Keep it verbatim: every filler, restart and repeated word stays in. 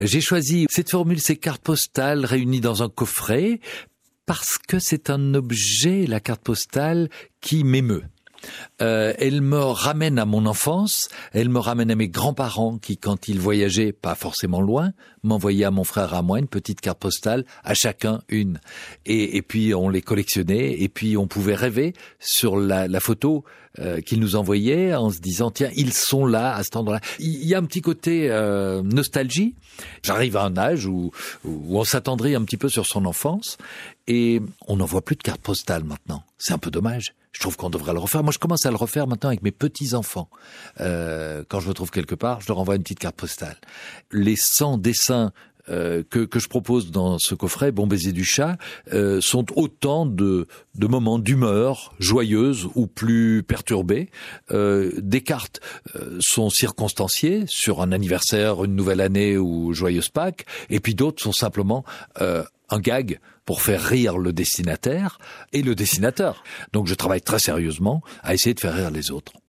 J'ai choisi cette formule, ces cartes postales réunies dans un coffret, parce que c'est un objet, la carte postale, qui m'émeut. Euh, elle me ramène à mon enfance, elle me ramène à mes grands-parents qui, quand ils voyageaient, pas forcément loin, m'envoyaient à mon frère et à moi une petite carte postale, à chacun une. Et, et puis on les collectionnait, et puis on pouvait rêver sur la, la photo euh, qu'ils nous envoyaient en se disant, tiens, ils sont là, à cet endroit-là. Il y a un petit côté euh, nostalgie. J'arrive à un âge où, où on s'attendrit un petit peu sur son enfance, et on n'envoie plus de cartes postales maintenant. C'est un peu dommage. Je trouve qu'on devrait le refaire. Moi, je commence à le refaire maintenant avec mes petits-enfants. Euh, quand je me trouve quelque part, je leur envoie une petite carte postale. Les cent dessins euh, que, que je propose dans ce coffret, Bon baiser du chat, euh, sont autant de, de moments d'humeur joyeuse ou plus perturbés. Euh, des cartes euh, sont circonstanciées sur un anniversaire, une nouvelle année ou joyeuse Pâques, et puis d'autres sont simplement euh, un gag pour faire rire le destinataire et le dessinateur. Donc je travaille très sérieusement à essayer de faire rire les autres.